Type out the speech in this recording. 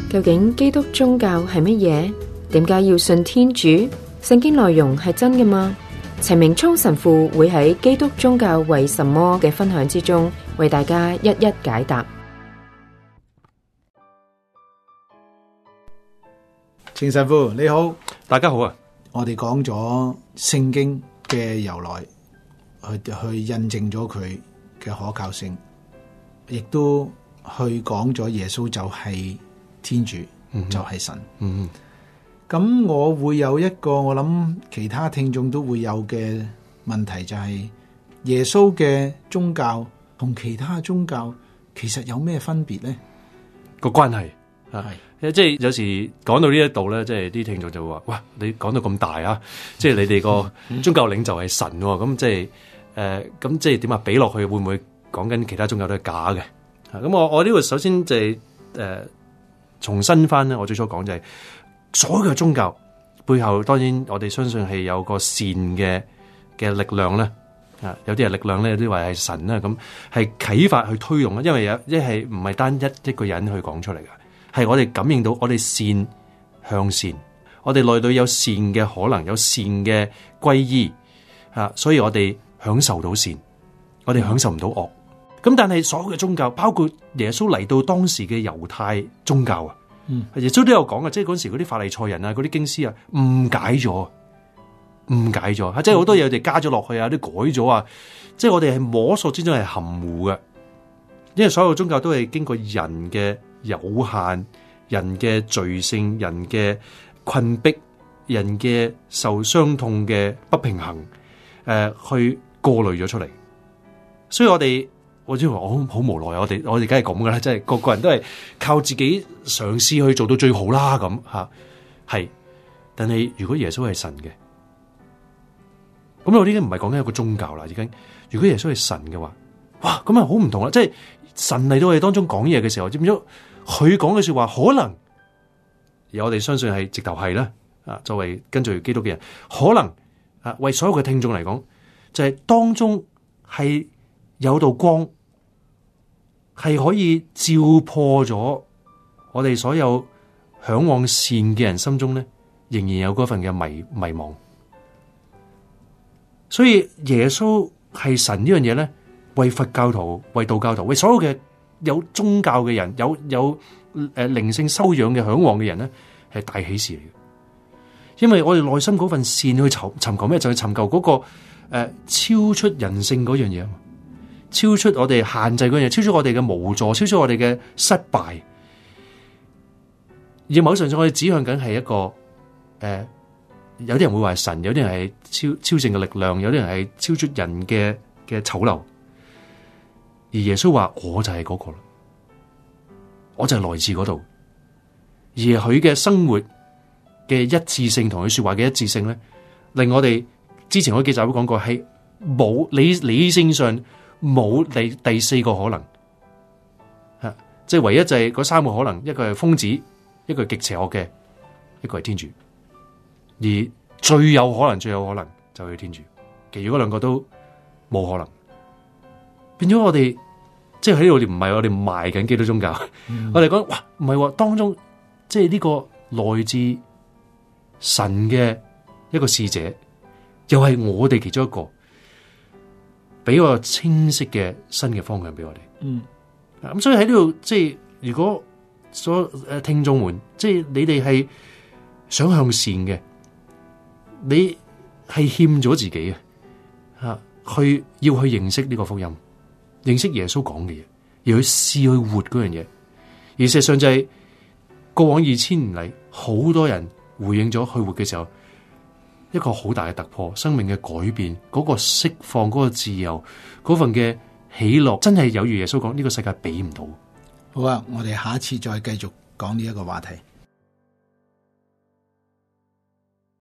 究竟基督宗教係乜嘢？點解要信天主？聖經內容係真嘅嗎？陳明聰神父會喺基督宗教為什麼嘅分享之中，為大家一一解答。 程神父你好， 大家好啊！ 我哋講咗聖經嘅由來，去印證咗佢嘅可靠性，亦都去講咗耶穌就係天主，就係神。咁我會有一個我諗其他聽眾都會有嘅問題，就係耶穌嘅宗教同其他宗教其實有咩分別呢？ 個關係係，即係有時講到呢一度咧，即係啲聽眾就會話：哇，你講到咁大啊！即係你哋個宗教領袖係神，咁即係咁即係點啊？比落去會唔會講緊其他宗教都係假嘅？咁我呢度首先就係重申翻咧，我最初講就係所有嘅宗教背後，當然我哋相信係有個善嘅力量咧。有啲係力量咧，有啲話係神啦，咁係啟發去推動啦。因為一係唔係單一個人去講出嚟嘅，係我哋感應到我哋善向善，我哋內裏有善嘅可能，有善嘅歸依所以我哋享受到善，我哋享受唔到惡。咁但係所有嘅宗教，包括耶穌嚟到當時嘅猶太宗教啊，耶穌都有講嘅，即係嗰時嗰啲法利賽人啊，嗰啲經師啊，誤解咗，即係好多嘢我哋加咗落去啊，啲改咗啊，即係我哋係摸索之中係含糊嘅，因為所有宗教都係經過人嘅有限、人嘅罪性、人嘅困迫、人嘅受傷痛嘅不平衡，去過濾咗出嚟。所以我知道我好無奈，我哋梗係咁噶啦，即係個個人都係靠自己嘗試去做到最好啦，咁係。但係如果耶穌係神嘅，咁我呢啲唔係講緊一個宗教啦，已經。如果耶穌係神嘅話，哇，咁啊好唔同啦！即係神嚟到我哋當中講嘢嘅時候，知唔知佢講嘅說話可能，而我哋相信係直頭係啦。作為跟隨基督嘅人，可能為所有嘅聽眾嚟講，就係當中係有道光，係可以照破咗我哋所有向往善嘅人心中咧，仍然有嗰份嘅迷惘。所以耶穌係神呢樣嘢咧，為佛教徒、為道教徒、為所有嘅有宗教嘅人、有靈性修養嘅向往嘅人咧，係大喜事嚟嘅。因為我哋內心嗰份善去尋求咩？就係尋求嗰個超出人性嗰樣嘢，超出我哋限制嗰樣嘢，超出我哋嘅無助，超出我哋嘅失敗。而某程度上我哋指向緊係一個有啲人會話係神，有啲人係超性嘅力量，有啲人係超出人嘅醜陋。而耶穌話：我就係嗰個啦，我就係來自嗰度。而佢嘅生活嘅一致性同佢說話嘅一致性咧，令我哋之前嗰幾集都講過，係冇理性上冇第四個可能，即係唯一就係嗰三個可能，一個係瘋子，一個係極邪惡嘅，一個係天主。而最有可能就係天主，其餘嗰兩個都冇可能。變咗我哋即係喺度，唔係我哋賣緊基督宗教，我哋講哇唔係，當中即係呢個來自神嘅一個使者，又係我哋其中一個，俾個清晰嘅新嘅方向俾我哋。咁所以喺呢度，即係如果所聽眾們，即係你哋係想向善嘅，你係欠咗自己嘅要去認識呢個福音，認識耶穌講嘅嘢，而去試去活嗰樣嘢。而事實上就係過往2000年嚟，好多人回應咗去活嘅時候，一個好大嘅突破，生命嘅改變，嗰個釋放，嗰個自由，嗰份嘅喜樂，真係有如耶穌講，呢個世界俾唔到。 好啊，我哋下一次再繼續講呢一個話題。